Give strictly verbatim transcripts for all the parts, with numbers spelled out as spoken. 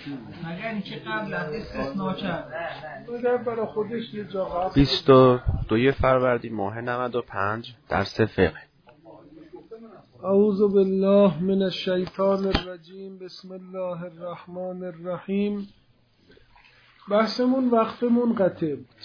مگر اینکه قبل از استثناء کرد مگر برای خودش یه جا قبل. بیست و دو فروردین ماه نود و پنج درس فقه. اعوذ بالله من الشیطان الرجیم. بسم الله الرحمن الرحیم. بحثمون وقف منقطع بود.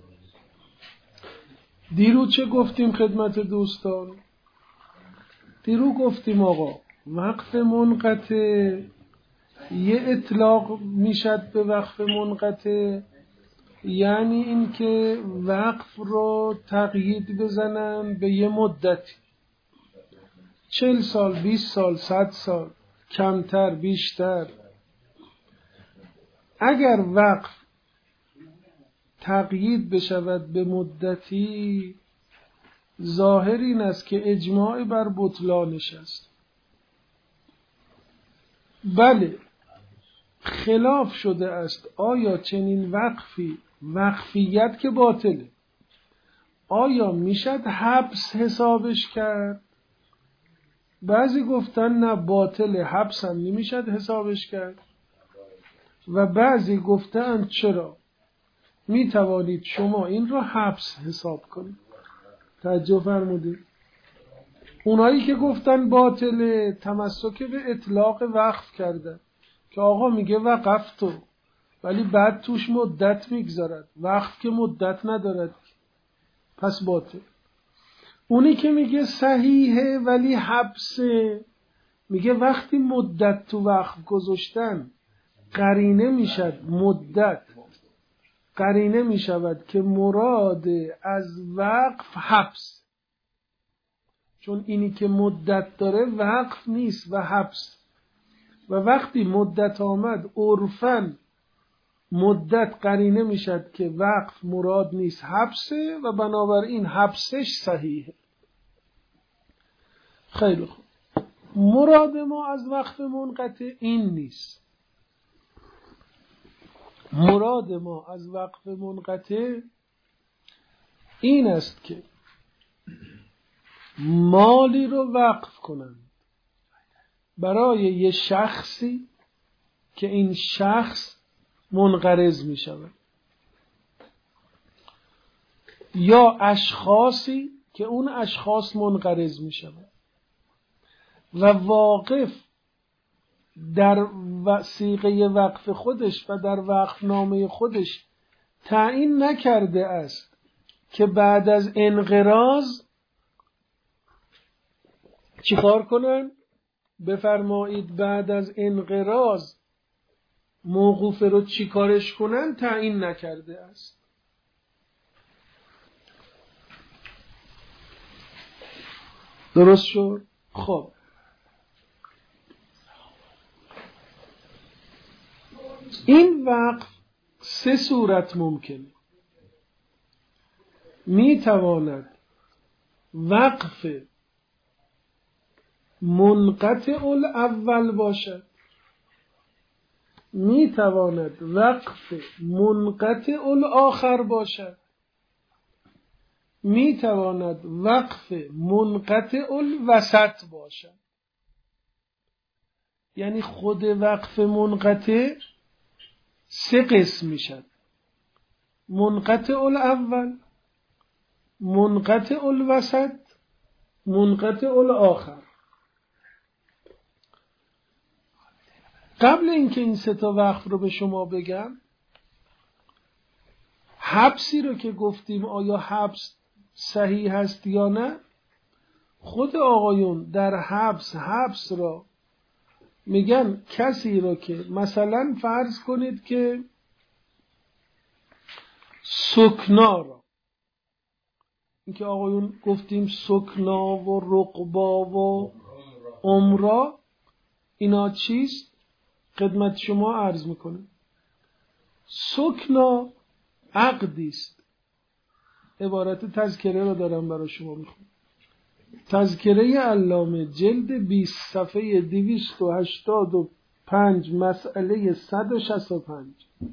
دیرو چه گفتیم خدمت دوستان؟ دیرو گفتیم آقا وقف منقطع یه اطلاق میشد به وقف منقطع، یعنی این که وقف رو تقیید بزنن به یه مدتی، چل سال، بیست سال، صد سال، کمتر بیشتر. اگر وقف تقیید بشود به مدتی، ظاهر این است که اجماع بر بطلانش است. بله، خلاف شده است آیا چنین وقفی، وقفیت که باطله، آیا میشد حبس حسابش کرد؟ بعضی گفتن نه باطله، حبس هم نمیشد حسابش کرد. و بعضی گفتن چرا؟ می توانید شما این را حبس حساب کنید. توجه فرمودید؟ اونایی که گفتن باطله تمسک به اطلاق وقف کردن که آقا میگه وقف تو، ولی بعد توش مدت میگذارد، وقف که مدت ندارد پس باطل. اونی که میگه صحیحه ولی حبسه، میگه وقتی مدت تو وقف گذاشتن قرینه میشد، مدت قرینه میشود که مراد از وقف حبس، چون اینی که مدت داره وقف نیست و حبس. و وقتی مدت آمد عرفاً مدت قرینه میشد که وقف مراد نیست، حبسه، و بنابراین حبسش صحیحه. خیلی خوب. مراد ما از وقف منقطع این نیست. مراد ما از وقف منقطع این است که مالی رو وقف کنند برای یه شخصی که این شخص منقرض می شود، یا اشخاصی که اون اشخاص منقرض می شود، و واقف در وثیقه وقف خودش و در وقفنامه خودش تعیین نکرده است که بعد از انقراض چیکار کنن؟ بفرمایید بعد از انقراض موقوف رو چیکارش کنن تعیین نکرده است. درست شد؟ خب این وقف سه صورت ممکنه. می تواند وقف منقطع الاول باشد، می تواند وقف منقطع الاخر باشد، می تواند وقف منقطع الوسط باشد. یعنی خود وقف منقطع سه قسم میشد: منقطع الاول، منقطع الوسط، منقطع الاخر. قبل اینکه این سه تا وقف رو به شما بگم، حبسی رو که گفتیم آیا حبس صحیح هست یا نه، خود آقایون در حبس حبس را میگن کسی رو که مثلا فرض کنید که سکنا را، این که آقایون گفتیم سکنا و رقبا و عمرا، اینا چیست؟ خدمت شما عرض میکنم. سکنا عقدی است. عبارت تذکره رو دارم برای شما میخونم. تذکره علامه جلد بیست صفحه دویست و هشتاد و پنج مسئله صد و شصت و پنج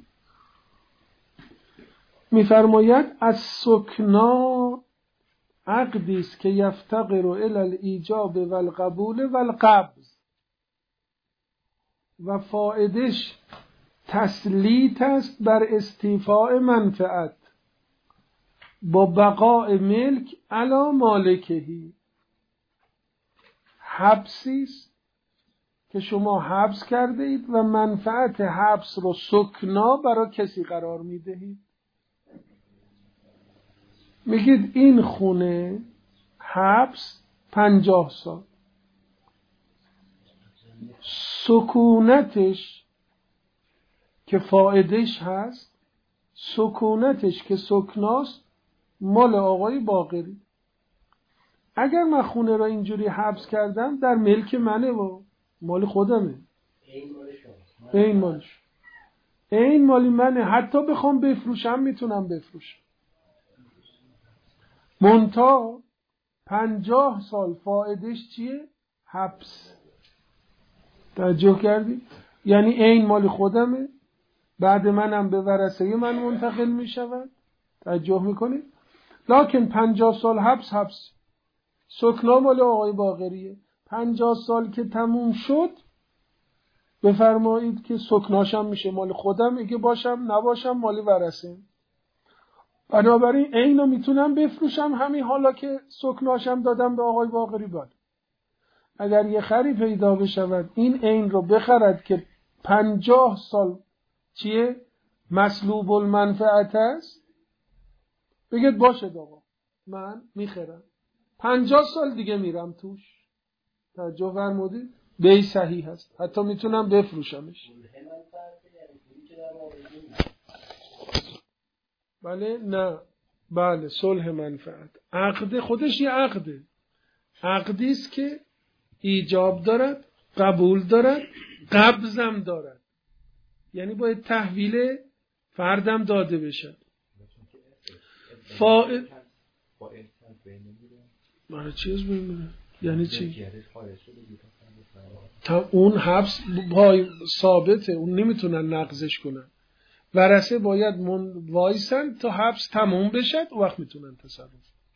میفرماید از سکنا عقدی است که یفتقر الی الایجاب و القبول و القبض، و فائدش تسلیط است بر استیفاء منفعت با بقاء ملک علی مالکهی. حبسی است که شما حبس کرده اید و منفعت حبس رو سکنا برای کسی قرار میدهید. میگید این خونه حبس پنجاه سال، سکونتش که فائدش هست، سکونتش که سکناست مال آقای باقری. اگر من خونه را اینجوری حبس کردم در ملک منه و مال خودمه، این مالش، این مالی منه، حتی بخوام بفروشم میتونم بفروشم. منتها پنجاه سال فائدش چیه؟ حبس. توجه کردی؟ یعنی این مال خودمه، بعد منم به ورثه من منتقل می شود. توجه میکنی؟ لکن پنجاه سال حبس حبس، سکنا مال آقای باقریه. پنجاه سال که تموم شد بفرمایید که سکناشم میشه مال خودم، اگه باشم نباشم مال ورثه. بنابراین اینو میتونم بفروشم همین حالا که سکناشم دادم به آقای باقری. بعد اگر یه خری پیدا بشود این عین رو بخرد که پنجاه سال چیه؟ مسلوب المنفعت است، بگید باشه آقا من میخرم، پنجاه سال دیگه میرم توش. توجه فرمودید؟ بی صحیح هست، حتی میتونم بفروشمش. بله نه بله صلح منفعت، عقد خودش یه عقده، عقدی است که ایجاب دارد، قبول دارد، قبضم دارد، یعنی باید تحویل فردم داده بشد. فائد معنی چیز بمیره یعنی چی؟ تا اون حبس پای ثابته، اون نمیتونن نقضش کنن. ورثه باید من وایسن تا حبس تموم بشد، وقت میتونن تصرف.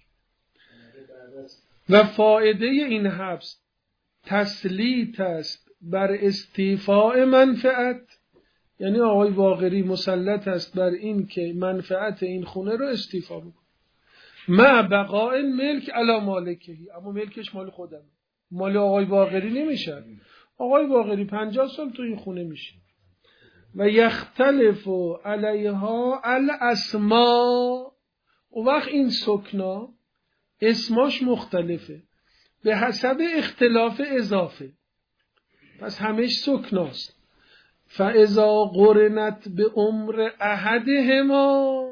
و فایده این حبس تسلیط است بر استیفاء منفعت، یعنی آقای باقری مسلط است بر این که منفعت این خونه رو استیفا بکنه. مع بقاء ملک علی مالکهی، اما ملکش مال خودمه، مال آقای باقری نمیشه. آقای باقری پنجاه سال تو این خونه میشه. و یختلف علیها الاسماء، و وقت این سکنا اسماش مختلفه به حسب اختلاف اضافه، پس همش سکناست. فاذا قرنت به عمر احدهما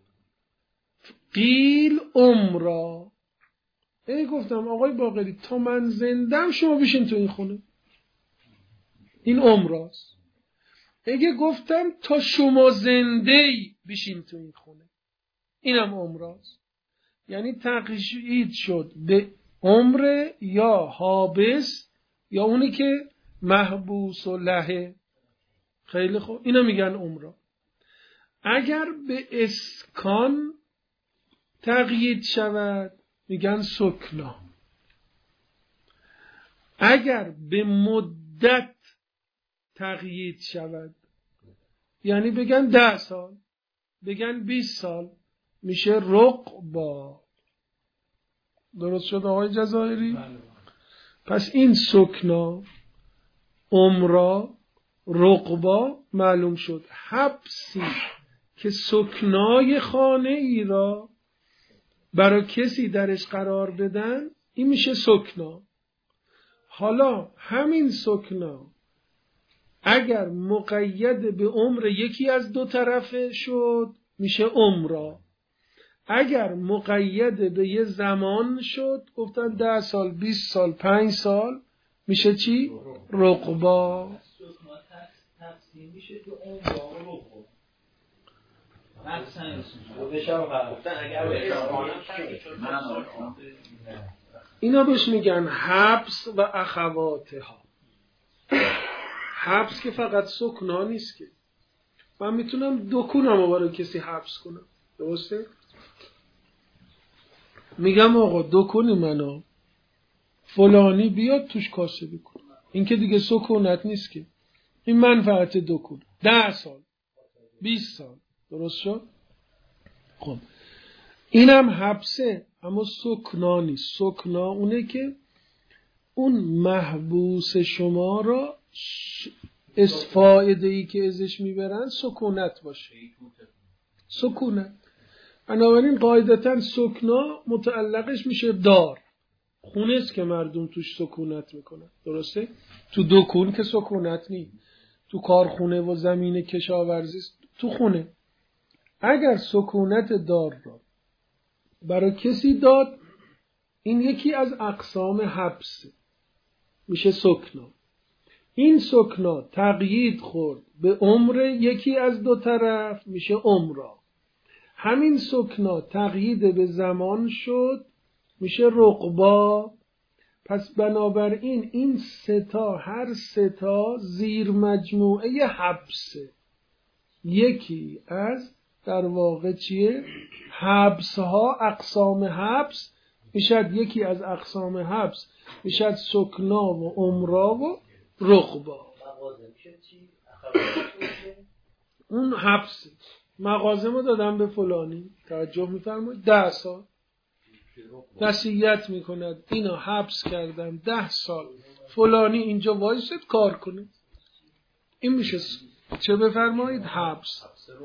قیل عمرا. ای گفتم آقای باقری تا من زندم شما بشین تو این خونه، این عمراست. اگه گفتم تا شما زنده بشین تو این خونه، اینم عمراست. یعنی تقیید شد به عمر یا حابس یا اونی که محبوس و لهه. خیلی خوب، اینا میگن عمرا. اگر به اسکان تقیید شود میگن سکنا. اگر به مدت تقیید شود یعنی بگن ده سال، بگن بیست سال، میشه رقبا. درست شد آقای جزایری؟ پس این سکنا، عمرا، رقبا معلوم شد. حبسی که سکنای خانه ای را برای کسی درش قرار بدن این میشه سکنا. حالا همین سکنا اگر مقید به عمر یکی از دو طرفه شد میشه عمرا. اگر مقید به یه زمان شد، گفتن ده سال، بیست سال، پنج سال، میشه چی؟ رقبا. تقسیم میشه تو عمرا و رقبا. اینا بهش میگن حبس و اخواتها. حبس که فقط سکنا نیست که من میتونم دکونم رو برای کسی حبس کنم. درسته؟ میگم آقا دکونی منو فلانی بیاد توش کاسبی کن. این که دیگه سکونت نیست که، این منفعت دکون. ده سال، بیست سال، درست شد؟ خب اینم حبسه، اما سکنا نیست. سکنا اونه که اون محبوس شما را از فایده ای که ازش میبرن سکونت باشه. سکونت. بنابراین قاعدتا سکنا متعلقش میشه دار، خونه است که مردم توش سکونت میکنن، درسته؟ تو دکون که سکونت نیست، تو کارخونه و زمین کشاورزی، تو خونه. اگر سکونت دار را برای کسی داد، این یکی از اقسام حبس میشه سکنا. این سکنا تقیید خورد به عمر یکی از دو طرف میشه عمرا. همین سکنا تقیید به زمان شد میشه رقبا. پس بنابراین این ستا، هر ستا زیر مجموعه حبسه. یکی از در واقع چیه؟ حبس ها، اقسام حبس میشد. یکی از اقسام حبس میشد سکنا و عمرا و رقبا. اون حبس مغازه ما دادم به فلانی، توجه میفرمایید، ده سال وصیت میکند اینا حبس کردم ده سال، فلانی اینجا وایسد کار کنه. این میشه چه بفرمایید؟ حبس.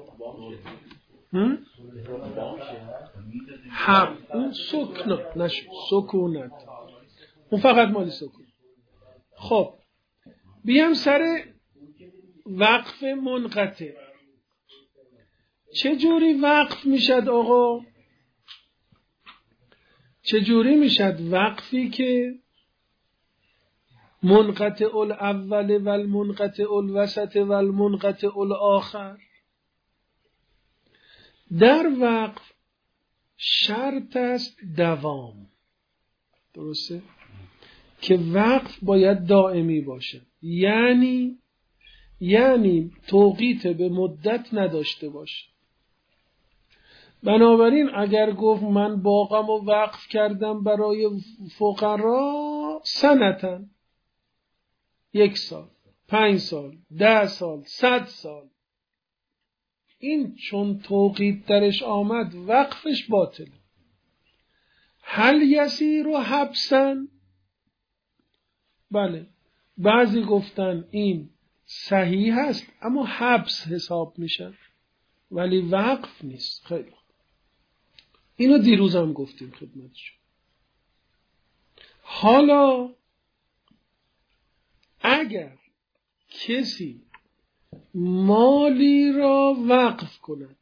حب اون سکنا نشد، سکونت اون فقط مالی سکون. خب بیام سر وقف منقطع. چجوری وقف میشد آقا؟ چجوری میشد وقفی که منقطع الاول و المنقطع الوسط و المنقطع الاخر؟ در وقف شرط است دوام، درسته؟ که وقف باید دائمی باشه، یعنی یعنی توقیت به مدت نداشته باشه. بنابراین اگر گفت من باغم رو وقف کردم برای فقرا سنتن، یک سال، پنج سال، ده سال، صد سال، این چون توقیت درش آمد وقفش باطله. هل یسیر و حبسن؟ بله، بعضی گفتن این صحیح هست اما حبس حساب میشه ولی وقف نیست. خیلی اینو دیروز هم گفتیم خدمتشون. حالا اگر کسی مالی را وقف کند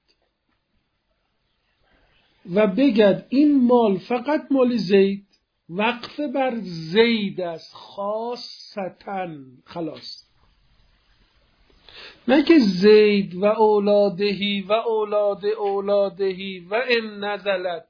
و بگد این مال فقط مال زید، وقف بر زید است خاصتاً، خلاص، نه که زید و اولادهی و اولاد اولادهی و ان نزلت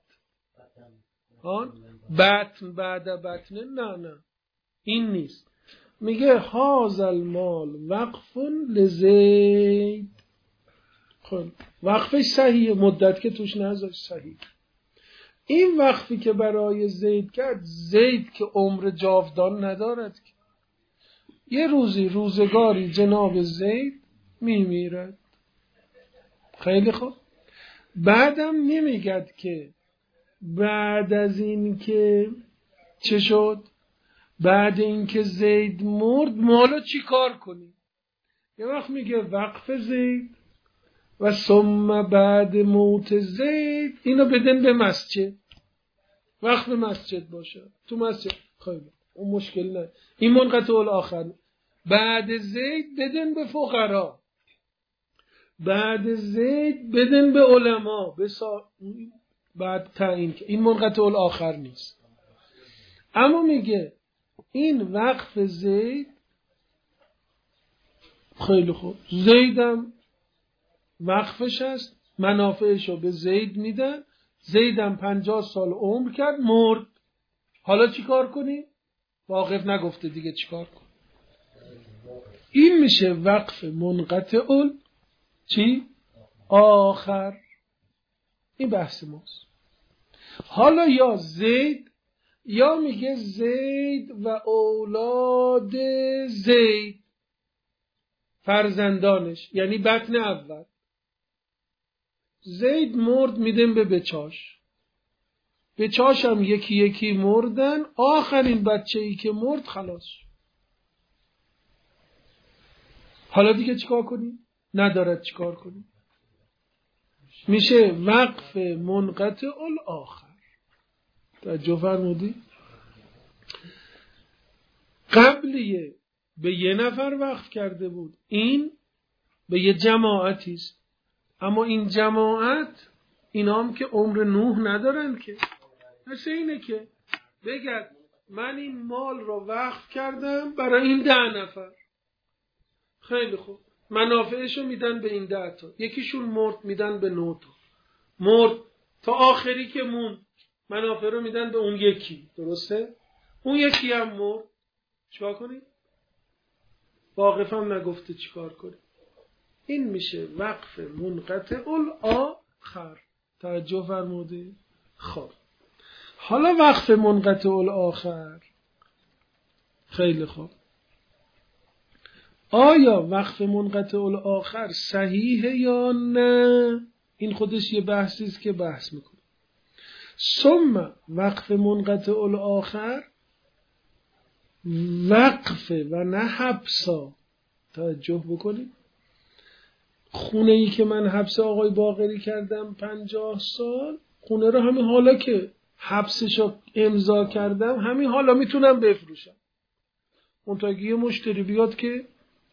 بطن بعد بطن، نه نه این نیست. میگه هذا المال وقف لزید. خب وقفش صحیحه، مدت که توش نذاشت صحیح. این وقفی که برای زید کرد، زید که عمر جاودان ندارد که، یه روزی روزگاری جناب زید میمیرد. خیلی خوب. بعدم نمیگد که بعد از این که چه شد، بعد این که زید مرد مالا چی کار کنی. یه وقت میگه وقف زید و ثم بعد موت زید اینو بدن به مسجد، وقف مسجد باشه تو مسجد. خیلی اون مشکل نه. این منقطع الاخر. بعد زید بدن به فقرا، بعد زید بدن به علما، بسا... بعد تعیین که این منقطع الاخر نیست. اما میگه این وقف زید، خیلی خوب، زیدم وقفش است، منافعشو به زید میدن، زیدم پنجاه سال عمر کرد مرد، حالا چی کار کنی؟ واقف نگفته دیگه چی کار کن. این میشه وقف منقطع ال چی؟ آخر. این بحث ماست. حالا یا زید یا میگه زید و اولاد زید، فرزندانش، یعنی بطن اول. زید مرد، میدیم به بچاش. بچاش هم یکی یکی مردن، آخرین بچه ای که مرد خلاص. حالا دیگه چیکار کنیم؟ ندارد چیکار کنیم؟ میشه وقف منقطع الاخر. توجه فرمودی؟ قبلیه به یه نفر وقف کرده بود، این به یه جماعتی است. اما این جماعت اینا هم که عمر نوح ندارن که، مثل اینه که بگرد من این مال رو وقف کردم برای این ده نفر. خیلی خوب، منافعشو میدن به این ده تا، یکیشون مرد میدن به نه تا، مرد تا آخری که مون منافع رو میدن به اون یکی. درسته؟ اون یکی هم مرد، چیکار کنی؟ واقف هم نگفته چیکار کنی. این میشه وقف منقطع الاخر. توجه فرمودی؟ خب حالا وقف منقطع الاخر، خیلی خوب، آیا وقف منقطع الاخر صحیحه یا نه؟ این خودش یه بحثی است که بحث میکنه. ثم وقف منقطع الاخر وقفه و نه حبسا. توجه بکنید، خونه ای که من حبس آقای باقری کردم پنجاه سال، خونه رو همین حالا که حبسشو امضا کردم همین حالا میتونم بفروشم. منتها یه مشتری بیاد که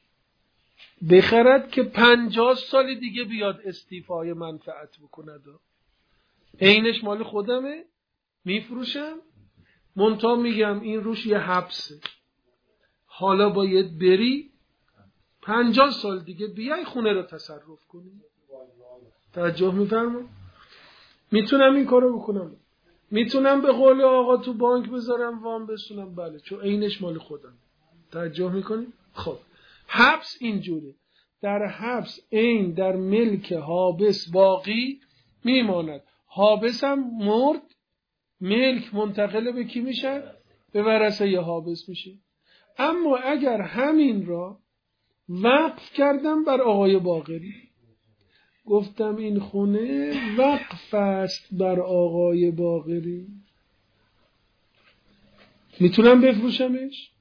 بخرد که پنجاه سال دیگه بیاد استیفای منفعت بکند، عینش مال خودمه، میفروشم. منتها میگم این روش یه حبسه، حالا باید بری پنجاه سال دیگه بیای خونه رو تصرف کنی. توجه میفرما؟ میتونم این کارو بکنم، میتونم به قول آقا تو بانک بذارم وام بسونم، بله، چون عینش مال خودم. توجه میکنی؟ خب حبس اینجوری، در حبس عین در ملک حابس باقی میماند. حابس هم مرد، ملک منتقل به کی میشه؟ به ورثه حابس میشه. اما اگر همین را وقف کردم بر آقای باقری، گفتم این خونه وقف است بر آقای باقری، میتونم بفروشمش؟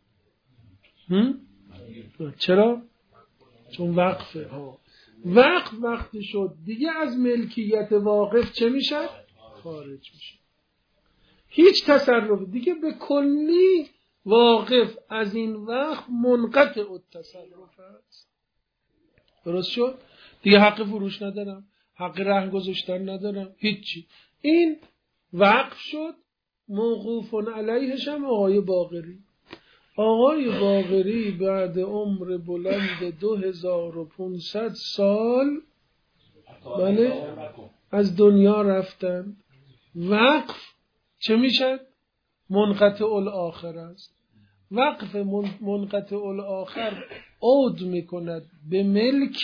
چرا؟ چون وقفه ها. وقف وقتی شد دیگه از ملکیت واقف چه میشه؟ خارج میشه. هیچ تصرف دیگه به کلی واقف از این وقت منقطع التصرف است. درست شد؟ دیگه حق فروش ندارم، حق رهن گذاشتن ندارم، هیچی. این وقف شد، موقوف علیهش هم آقای باقری. آقای باقری بعد عمر بلند دو هزار و پانصد سال بله از دنیا رفتن. وقف چه میشد؟ منقطع الاخر است. وقف منقطع الاخر عود میکند به ملک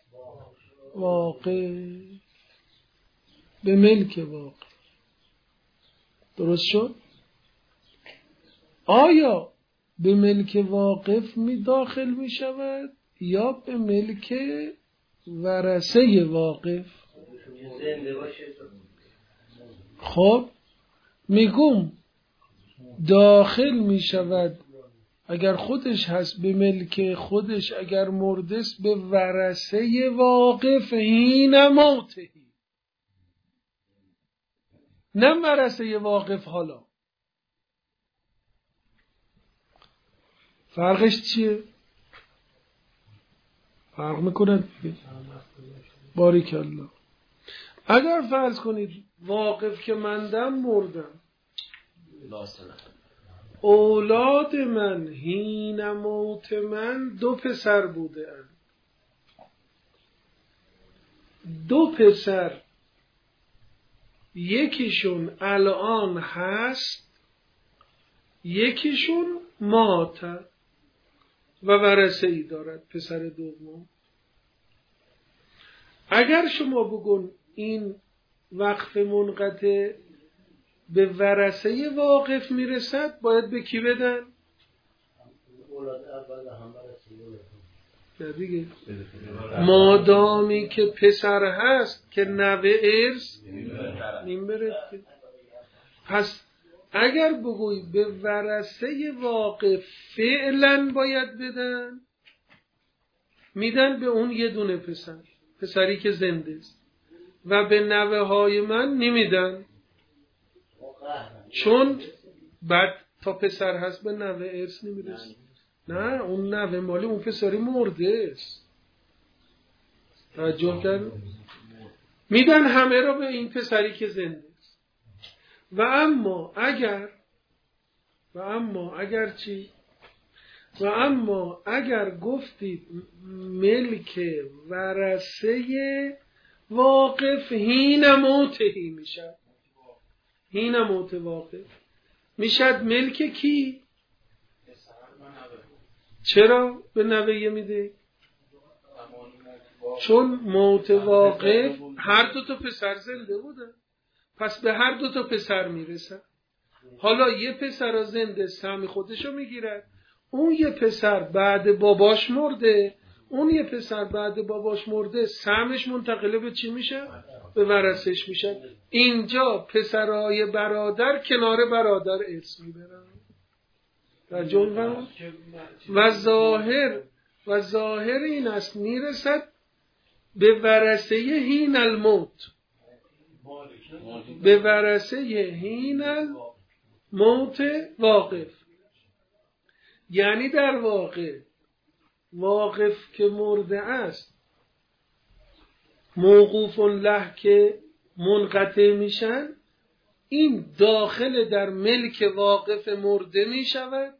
واقع، به ملک واقع. درست شد؟ آیا به ملک واقف می داخل می شود یا به ملک ورثه واقف؟ خب میگم داخل می شود اگر خودش هست به ملک خودش، اگر مردست به ورثه واقف هین موتهی، نه ورثه واقف. حالا فرقش چیه؟ فرق میکنه دیگه. باریکالله. اگر فرض کنید واقف که مندم مردم، اولاد من هین موت من دو پسر بوده اند. دو پسر یکیشون الان هست، یکیشون مات و ورثه ای دارد، پسر دوم. اگر شما بگون این وقف منقطع به ورثه واقف میرسد، باید به کی بدن؟ نه دیگه. مادامی که پسر هست که نوه ارث نیم برد. پس اگر بگوی به ورثه واقع فعلا باید بدن، میدن به اون یه دونه پسر، پسری که زنده است، و به نوه های من نمیدن، چون بعد تا پسر هست به نوه ارث نمیرسه. نه، اون نوه مالی اون پسری مرده است. توجه کرد؟ میدن همه را به این پسری که زنده است. و اما اگر و اما اگر چی؟ و اما اگر گفتید ملک ورثه واقف هین موتهی میشد، هین موت واقف میشد ملک کی؟ چرا به نوه میده؟ چون موت واقف هر دو تا پسر زنده بودن، پس به هر دو تا پسر میرسن. حالا یه پسر زنده سهم خودشو میگیرد، اون یه پسر بعد باباش مرده، اون یه پسر بعد باباش مرده سهمش منتقله به چی میشه؟ به ورثش میشه. اینجا پسرای برادر کنار برادر ارث میبرن. در جنگم و ظاهر و ظاهر این است میرسد به ورثه هین الموت، به ورثه هین الموت واقف. یعنی در واقع واقف که مرده است، موقوف له که منقطع میشن، این داخل در ملک واقف مرده میشود،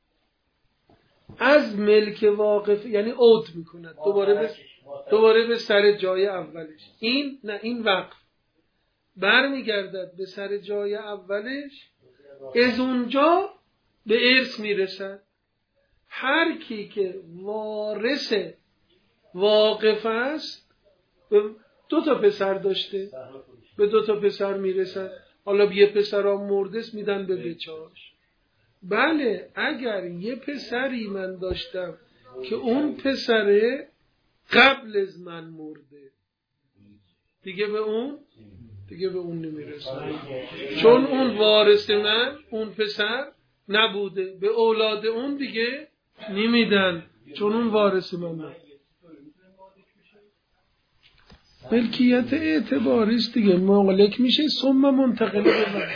از ملک واقف یعنی عود میکند دوباره به دوباره به سر جای اولش. این نه، این وقف برمیگردد به سر جای اولش، از اونجا به ارث میرسد. هر کی که وارث واقف است، دو تا پسر داشته، به دو تا پسر میرسد. حالا یه پسرام مرده است میدن به بچه‌هاش. بله، اگر یه پسری من داشتم که اون پسره قبل از من مرده، دیگه به اون دیگه به اون نمیرسه، چون اون وارث من اون پسر نبوده، به اولاد اون دیگه نمیدن، چون اون وارث من نبوده. ملکیت اعتباری است دیگه، مالک میشه ثم منتقل به من.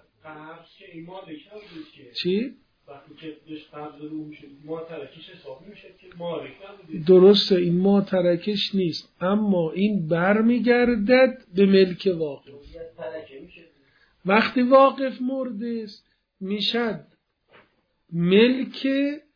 چی؟ وقتی که داشت قبض رو میشه ما ترکش حسابی میشه که مالک نبوده. درسته، این ما ترکش نیست، اما این برمیگردد به ملک واقف. وقتی واقف مرده است میشد ملک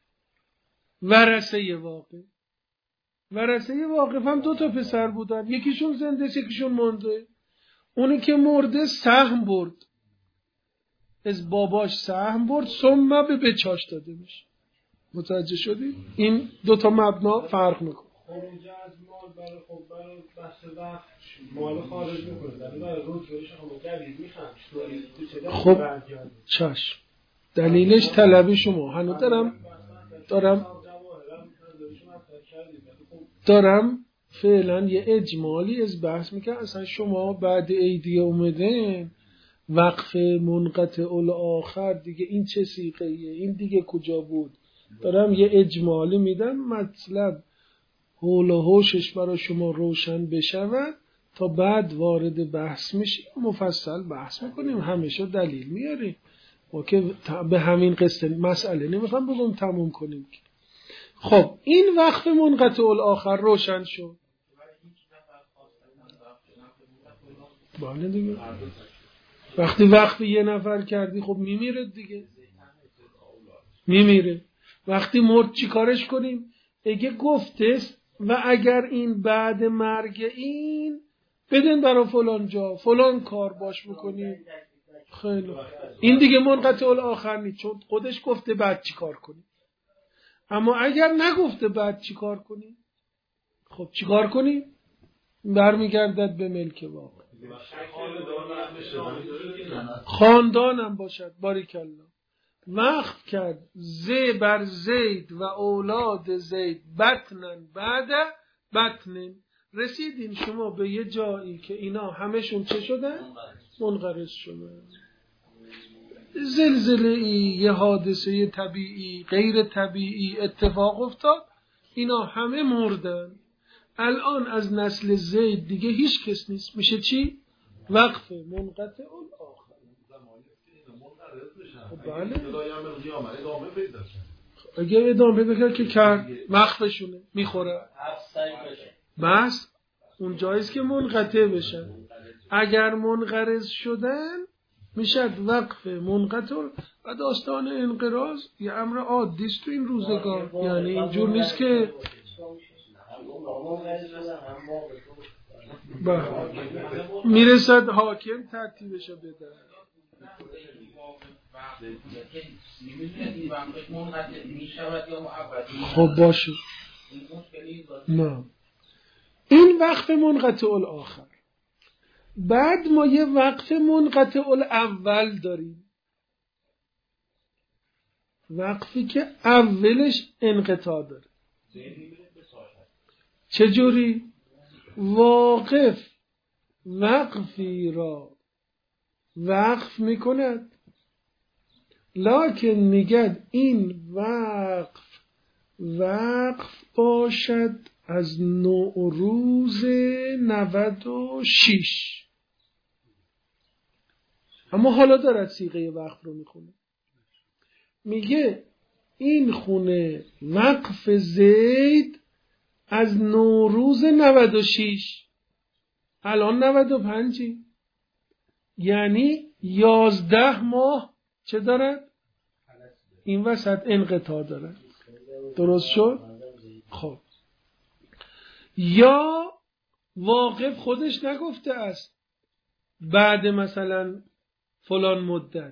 ورثه واقف. ورثه واقف هم دو تا پسر بودن، یکیشون زنده است یکیشون مرده. اونی که مرده سهم برد، از باباش سهم برد، ثم به بچاش داده میشه. متوجه شدید؟ این دو تا مبنا فرق میکنه. خروج از مال برای خب برای بحث وقت مال خارج میکنه، در برای روزگارش هم دلیل میخوام. خب چشم، دلیلش طلبی شما. هنوز دارم دارم دارم فعلا یه اجمالی از بحث میکنم. اصلا شما بعد عیدیه اومدن وقف منقطع الاخر دیگه این چه سیغه‌ایه، این دیگه کجا بود؟ دارم یه اجمالی میدم، مطلب حول و حوشش برای شما روشن بشود تا بعد وارد بحث میشیم، مفصل بحث میکنیم، همیشه دلیل میاریم. ما که به همین قصه مسئله نمیخوام بگم تموم کنیم. خب این وقف منقطع الاخر روشن شد. بله دیگه، وقتی وقف یه نفر کردی خب میمیره دیگه، میمیره. وقتی مرد چی کارش کنیم؟ اگه گفتست و اگر این بعد مرگ این بدن برای فلان جا فلان کار باش بکنیم، خیلی این دیگه منقطع الاخر نیست، چون خودش گفته بعد چی کار کنیم. اما اگر نگفته بعد چی کار کنیم، خب چی کار کنیم؟ برمیگردد به ملک واقع. خاندانم باشد، باریکالله. وقف کرد ز بر زید و اولاد زید بطنن بعد بطنن. رسیدین شما به یه جایی که اینا همشون چه شدن؟ منقرض شدن. زلزله ای، یه حادثه طبیعی، غیر طبیعی اتفاق افتاد، اینا همه مردن. الان از نسل زید دیگه هیچ کس نیست. میشه چی؟ وقف منقطع الاخر. بله اگه ادامه پیدا کرد که کرد وقفشونه میخوره بس اون جاییست که منقطع بشن. اگر منقرض شدن میشد وقف منقطع. و داستان انقراض یه امر عادیست تو این روزگار، یعنی اینجور نیست که میرسد حاکم ترتیبشو بده. خب باشه نه این وقف منقطع الاخر. بعد ما یه وقف منقطع الاول داریم، وقفی که اولش انقطاع داره. چجوری؟ واقف وقفی را وقف میکند لکن میگد این وقف وقف باشد از نوروز نود و شش. اما حالا دارد صیغه وقف رو میخونه، میگه این خونه وقف زید از نوروز نود و شش. الان نود و پنج، یعنی یازده ماه چه دارد؟ این وسط انقطاع دارد. درست شد؟ خب یا واقف خودش نگفته است بعد مثلا فلان مدت،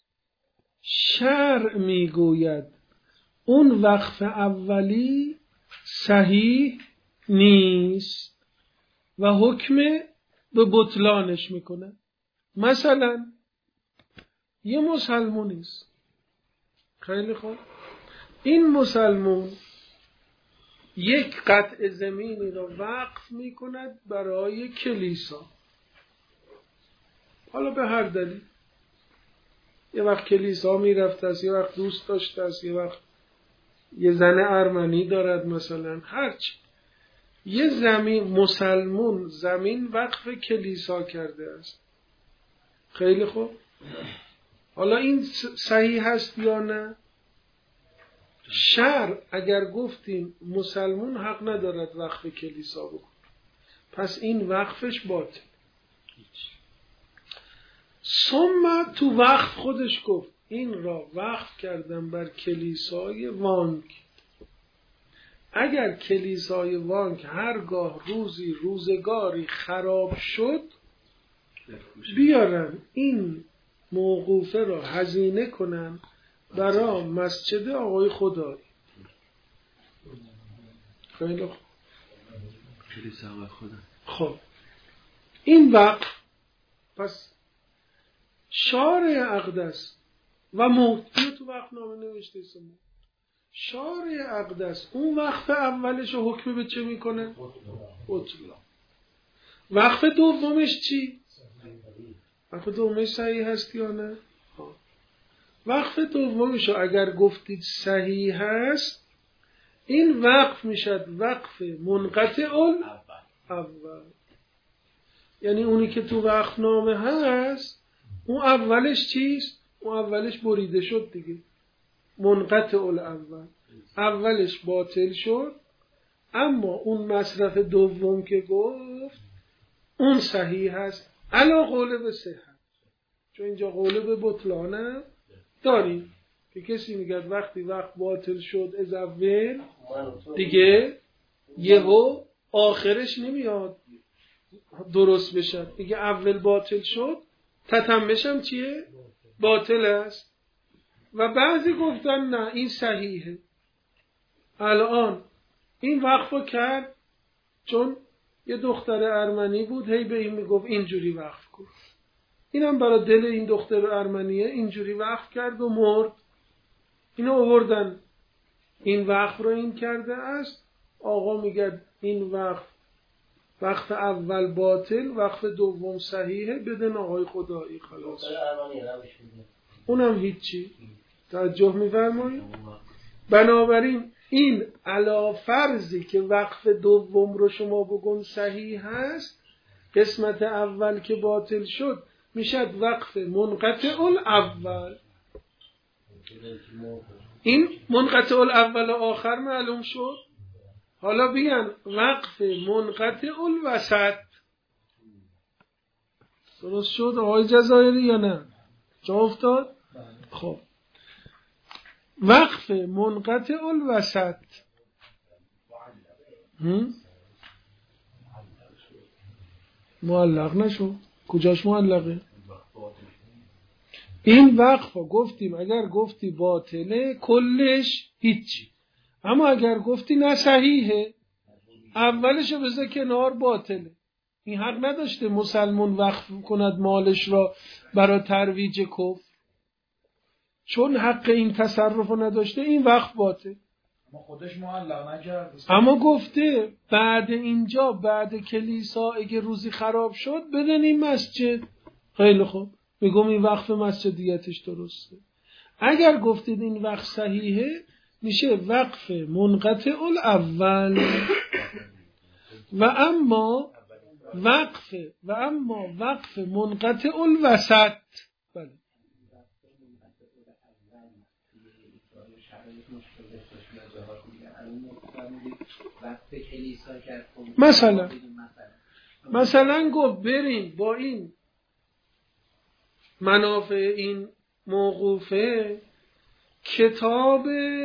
شرع میگوید اون وقف اولی صحیح نیست و حکم به بطلانش میکنه. مثلا یه مسلمونیست، خیلی خوب، این مسلمون یک قطع زمینی را وقف میکند برای کلیسا، حالا به هر دلیل، یه وقت کلیسا میرفته است، یه وقت دوست داشته است، یه وقت یه زن ارمنی دارد، مثلا هرچی، یه زمین مسلمون زمین وقف کلیسا کرده است. خیلی خوب، حالا این صحیح هست یا نه؟ شرع اگر گفتیم مسلمون حق ندارد وقف کلیسا بکن، پس این وقفش باطل. ثم تو وقف خودش گفت این را وقف کردم بر کلیسای وانک. اگر کلیسای وانک هرگاه روزی روزگاری خراب شد، بیارن این موقوفه را هزینه کنن برای مسجد آقای خدایی. خیلی خوب، کلیسا آقای خدا. خب این وقف پس شارع اقدس و موتی تو وقف نامه نوشته اسمه شارع اقدس اون وقف اولش رو حکم به چه میکنه؟ اطلاق. وقف دومش چی؟ وقف دومش صحیح هست یا نه؟ وقف دومش رو اگر گفتید صحیح هست، این وقف میشد وقف منقطع اول. یعنی اونی که تو وقف نامه هست اون اولش چیست؟ اون اولش بریده شد دیگه، منقطع الاول، اولش باطل شد. اما اون مصرف دوم که گفت اون صحیح هست علا قول به صحت، چون اینجا قول به بطلانه داریم که کسی میگه وقتی وقت باطل شد از اول دیگه یهو آخرش نمیاد درست بشه، دیگه اول باطل شد تتمش هم چیه؟ باطل است. و بعضی گفتن نه این صحیحه. الان این وقفو کرد چون یه دختر ارمنی بود، هی به این میگفت اینجوری وقف کن، اینم برای دل این دختر ارمنیه اینجوری وقف کرد و مرد. اینو آوردن این وقف رو این کرده است، آقا میگه این وقف وقف اول باطل، وقف دوم صحیحه، بدن آقای خدایی خلاص. اونم هیچی. توجه می‌فرمایید؟ بنابراین این علا فرضی که وقف دوم رو شما بگن صحیح هست، قسمت اول که باطل شد میشد وقف منقطع الاول. این منقطع الاول و آخر معلوم شد. حالا بیان وقف منقطع الوسط. درست شد آقای جزایری یا نه؟ جا افتاد؟ خب وقف منقطع الوسط معلق نشو. کجاش معلقه؟ این وقف گفتیم اگر گفتی باطله کلش هیچی، اما اگر گفتی نه صحیحه اولشو بذار کنار باطله. این حق نداشته مسلمان وقف کند مالش را برای ترویج کفر، چون حق این تصرف رو نداشته این وقف باطل. اما خودش معلق نکرد. اما گفته بعد اینجا بعد کلیسا اگه روزی خراب شد بدن این مسجد. خیلی خوب میگم این وقف مسجدیتش درسته. اگر گفتید این وقف صحیحه میشه وقف منقطع الاول. و اما وقف و اما وقف منقطع الوسط. بله مثلا مثلا گفت بریم با این منافع این موقوفه کتاب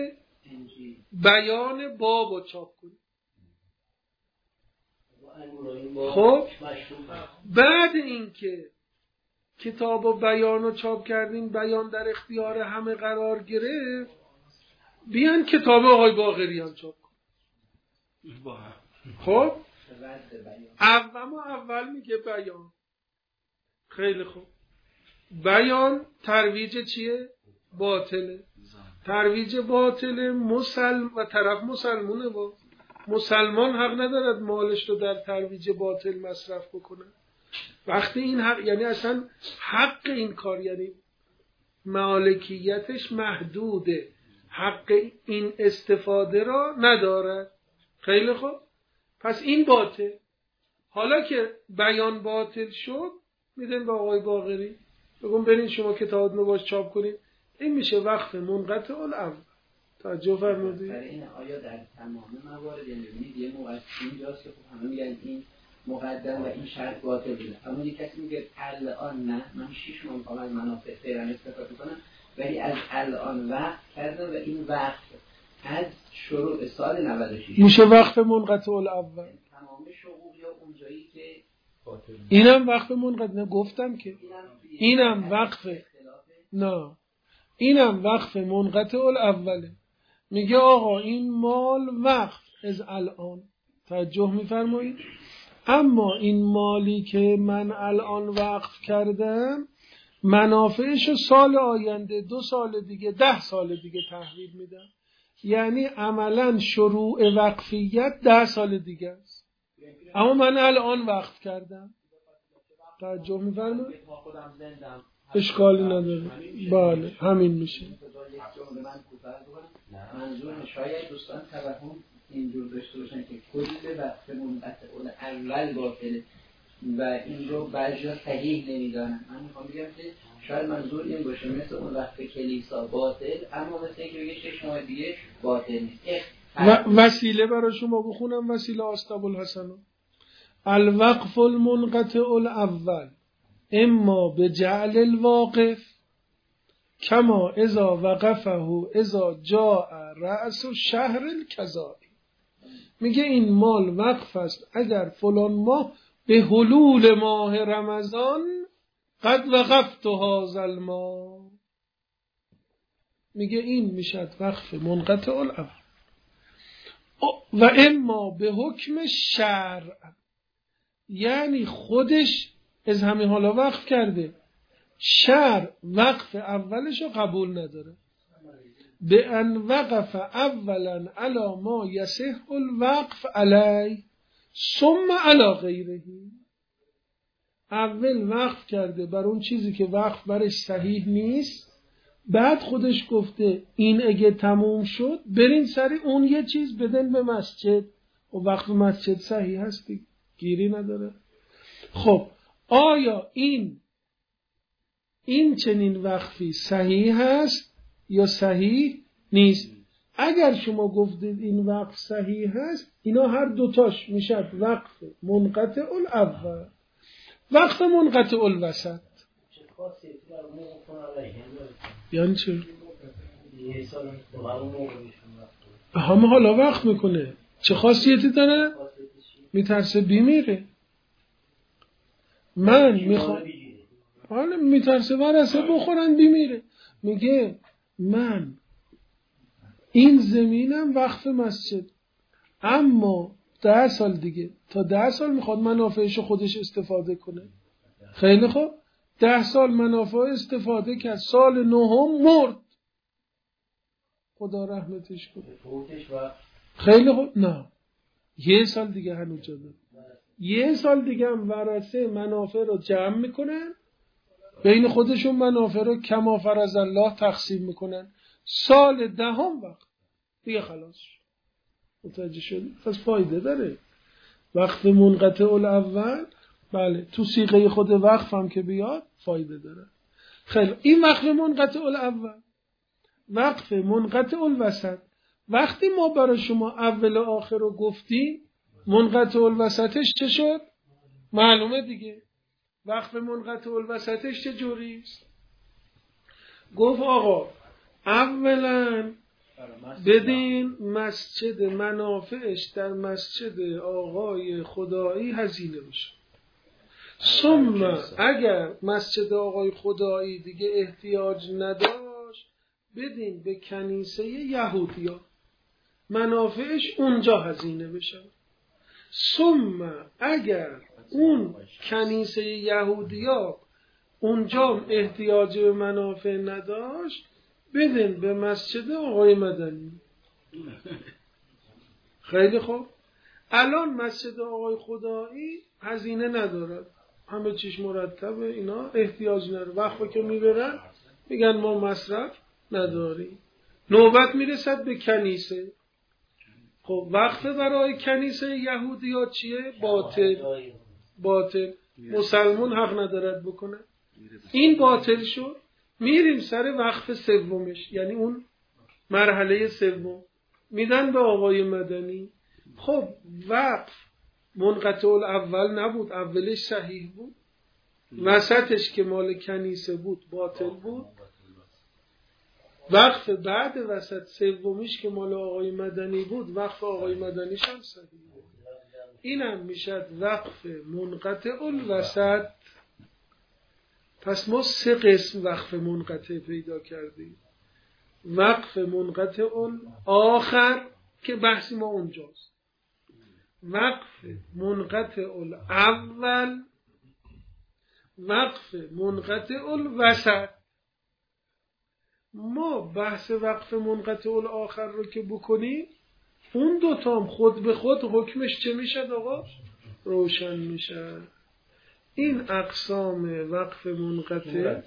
بیان باب رو چاپ کنیم. خب بعد اینکه کتاب و بیان رو چاپ کردیم، بیان در اختیار همه قرار گرفت، بیان کتاب آقای باقریان چاپ کنیم. خب اول ما اول میگه بیان. خیلی خوب بیان ترویج چیه؟ باطله. ترویج باطله مسلم و طرف مسلمونه. با مسلمان حق ندارد مالش رو در ترویج باطل مصرف بکنه. وقتی این حق یعنی اصلا حق این کار یعنی مالکیتش محدوده، حق این استفاده را ندارد. خیلی خوب پس این باطل. حالا که بیان باطل شد میدن به آقای باقری بگم برین شما کتاب رو باش چاپ کنید. این میشه وقف منقطع الاول. توجه فرمودید؟ برای این آیا در تمام موارد یعنی ببینید یه موقع اینجاست که خب همه میگن این مقدم و این شرط باطل بوده، اما یک کسی میگه الان نه من شش ماه میخوام از منافع فعلا استفاده کنم ولی از الان وقت کردم و این وقت از شروع سال نود و شش میشه وقف منقطع الاول. تمام شغل یا اونجایی که اینم وقف منقطع نگفتم که اینم وقف نه اینم وقف منقطع الاوله. میگه آقا این مال وقف از الان. توجه میفرمایید؟ اما این مالی که من الان وقف کردم منافعشو سال آینده دو سال دیگه ده سال دیگه تحویل میدم. یعنی عملا شروع وقفیت ده سال دیگه است، اما من الان وقف کردم. توجه میفرمایید؟ اشکالی نداره. بله همین میشه. منظور شاید دوستان توهم اینجور داشته باشن که کل وقت منقطع اول باطله و این رو بعضیا صحیح نمیدانن. من میخوام بگم که شاید منظور این باشه مثل اون وقت کلیسا باطل، اما مثل اینکه بگه شش ماه دیگه باطل نیست. و وسیله برای شما بخونم. وسیله استابالحسن الوقف المنقطع الاول اما بجعل الواقف کما اذا وقفه اذا جاء رأس شهر الکذایی. میگه این مال وقف است اگر فلان ماه به حلول ماه رمضان قد وقفت هذا الماء. میگه این میشد وقف منقطع الاول. و اما به حکم شرع یعنی خودش از همین حالا وقف کرده، شرع وقف اولش رو قبول نداره، به ان وقف اولا علی ما یصح الوقف علی ثم علی غیره. اول وقف کرده بر اون چیزی که وقف برش صحیح نیست، بعد خودش گفته این اگه تموم شد برین سری اون یه چیز بدن به مسجد و وقف مسجد صحیح هستی، گیری نداره. خب آیا این این چنین وقفی صحیح هست یا صحیح نیست؟ اگر شما گفتید این وقف صحیح هست، اینا هر دوتاش میشد وقف منقطع الاول، وقف منقطع الوسط. یعنی چه؟ همه حالا وقف میکنه، چه خاصیتی داره؟ میترسه بیمیره. من میخوام حالا میترسه ورسه بخورن بیمیره. میگه من این زمینم وقف مسجد، اما ده سال دیگه تا ده سال میخواد منافعش خودش استفاده کنه. خیلی خوب، ده سال منافع استفاده کرد، سال نهم مرد، خدا رحمتش کنه. خیلی خوب، نه یه سال دیگه هنوز جاده، یه سال دیگه هم ورثه منافع رو جمع میکنن، بین خودشون منافع رو کما فرض الله تقسیم میکنن، سال دهم وقت دیگه خلاص. متوجه شدی؟ پس فایده داره وقف منقطع الاول. بله تو صیغه خود وقف هم که بیاد فایده داره. خیلی، این وقف منقطع الاول. وقف منقطع الوسط، وقتی ما برای شما اول و آخر رو گفتیم، منقطع الوسطش چه شد؟ معلومه دیگه. وقف منقطع الوسطش چه جوری است؟ گفت آقا اولا بدین مسجد منافعش در مسجد آقای خدایی هزینه بشه. ثم اگر مسجد آقای خدایی دیگه احتیاج نداشت، بدین به کنیسه یهودیا، منافعش اونجا هزینه بشه. ثم اگر اون کنیسه یهودیا اونجا احتیاج به منافع نداشت، بدین به مسجد آقای مدنی. خیلی خوب، الان مسجد آقای خدایی هزینه ندارد، همه چیش مرتبه، اینا احتیاج نداره. وقتی که میبرن میگن ما مصرف نداریم، نوبت میرسد به کنیسه. خب وقت برای کنیسه یهودیات چیه؟ باطل. باطل مسلمون حق ندارد بکنه. این باطل شد، میریم سر وقف سومش، یعنی اون مرحله سوم میدن به آقای مدنی. خب وقف منقطع الاول نبود، اولش صحیح بود، وسطش که مال کنیسه بود باطل بود، وقف بعد وسط سومیش که مال آقای مدنی بود، وقف آقای مدنیش هم صحیح بود. اینم میشد وقف منقطع الوسط. پس ما سه قسم وقف منقطع پیدا کردیم. وقف منقطع آخر که بحث ما اونجاست، وقف منقطع الاول، وقف منقطع الوسط. ما بحث وقف منقطع الاخر رو که بکنیم، اون دوتام خود به خود حکمش چه میشه آقا؟ روشن میشه. این اقسام وقف منقطع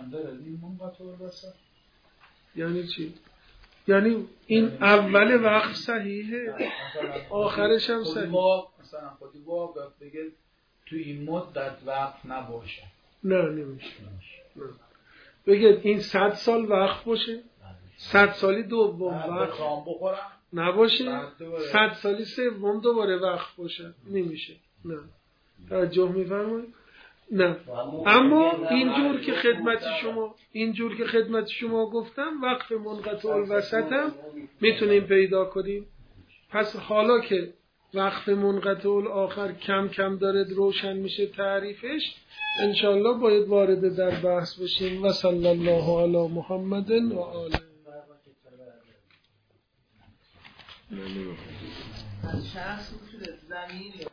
یعنی چی؟ یعنی این اول وقف صحیحه، آخرش هم صحیح. مثلا خودی با بگه تو این مدت وقف نباشه. نه نمیشه. بگه این صد سال وقف باشه، صد سالی دوم وقف نباشه، صد سالی سوم دوباره وقف باشه، نمیشه. نه توجه میفرمایید؟ نه. اما اینجور که خدمت شما اینجور که خدمت شما گفتم، وقف منقطع الوسط هم میتونیم پیدا کنیم. پس حالا که وقف منقطع الاخر کم کم داره روشن میشه تعریفش، انشالله باید وارد در بحث بشیم. و صلی الله علی محمد و آله. از شخص زمین